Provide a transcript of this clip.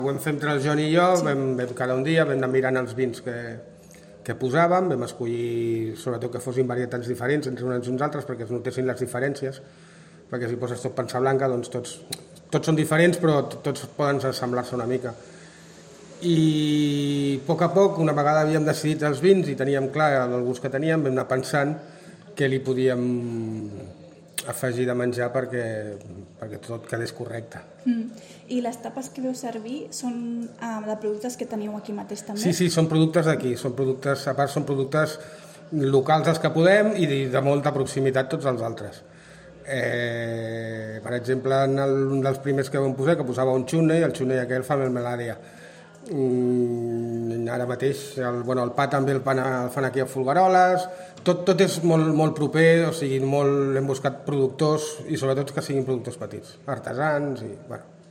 Ho vam fer entre el Joan i jo, vam cada un dia, vam anar mirant els vins que posàvem, vam escollir sobretot que fossin varietats diferents entre uns i uns altres perquè es notessin les diferències, perquè si poses tot pansa blanca, doncs tots són diferents però tots poden assemblar-se una mica. I a poc, una vegada havíem decidit els vins i teníem clar el gust que teníem, vam anar pensant què li podíem afegir de menjar perquè tot quedés correcte. I les tapes que veu servir són de productes que teniu aquí mateix també? Sí, són productes d'aquí, a part són productes locals els que podem i de molta proximitat tots els altres. Per exemple, un dels primers que vam posar, que posava un xunei, el xunei aquell fa melmelària. Ara mateix el pa també el fan aquí a Folgueroles, tot és molt proper, o sigui, hem buscat productors i sobretot que siguin productors petits, artesans i bueno.